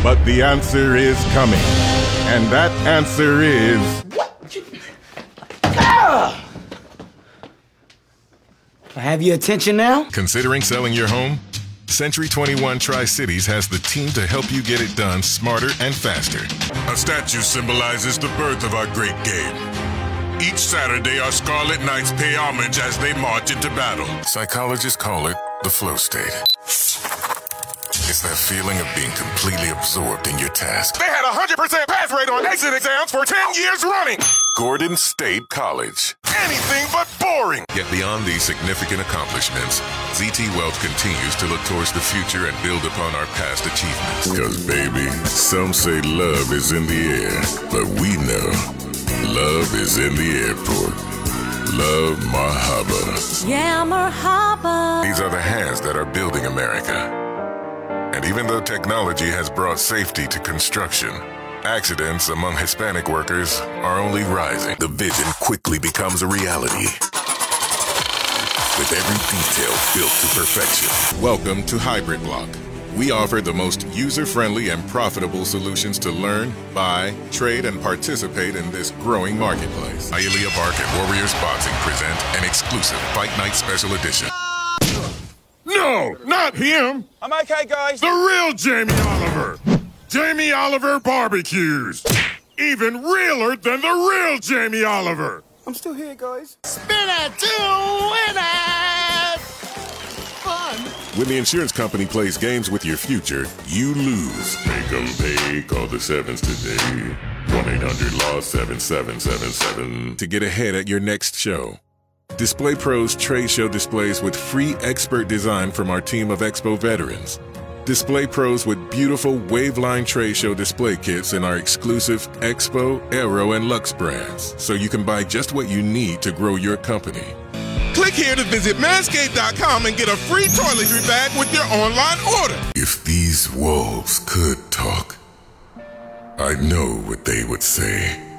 But the answer is coming. And that answer is... I have your attention now? Considering selling your home? Century 21 Tri-Cities has the team to help you get it done smarter and faster. A statue symbolizes the birth of our great game. Each Saturday, our Scarlet Knights pay homage as they march into battle. Psychologists call it the flow state. It's that feeling of being completely absorbed in your task. They had a 100% pass rate on exit exams for 10 years running. Gordon State College. Anything but boring. Yet beyond these significant accomplishments, ZT Wealth continues to look towards the future and build upon our past achievements. Because, baby, some say love is in the air, but we know love is in the airport. Love Marhaba. Yeah, Marhaba. These are the hands that are building America. And even though technology has brought safety to construction, accidents among Hispanic workers are only rising. The vision quickly becomes a reality, with every detail built to perfection. Welcome to Hybrid Block. We offer the most user-friendly and profitable solutions to learn, buy, trade, and participate in this growing marketplace. Hialeah Park and Warriors Boxing present an exclusive Fight Night Special Edition. No, not him. I'm okay, guys. The real Jamie Oliver. Jamie Oliver barbecues. Even realer than the real Jamie Oliver. I'm still here, guys. Spin it to win it! Fun! When the insurance company plays games with your future, you lose. Make 'em pay. Call the sevens today. 1-800-LAW-7777. To get ahead at your next show. Display Pros trade show displays with free expert design from our team of Expo veterans. Display Pros with beautiful Waveline trade show display kits in our exclusive Expo, Aero, and Lux brands, so you can buy just what you need to grow your company. Click here to visit Manscaped.com and get a free toiletry bag with your online order. If these wolves could talk, I know what they would say.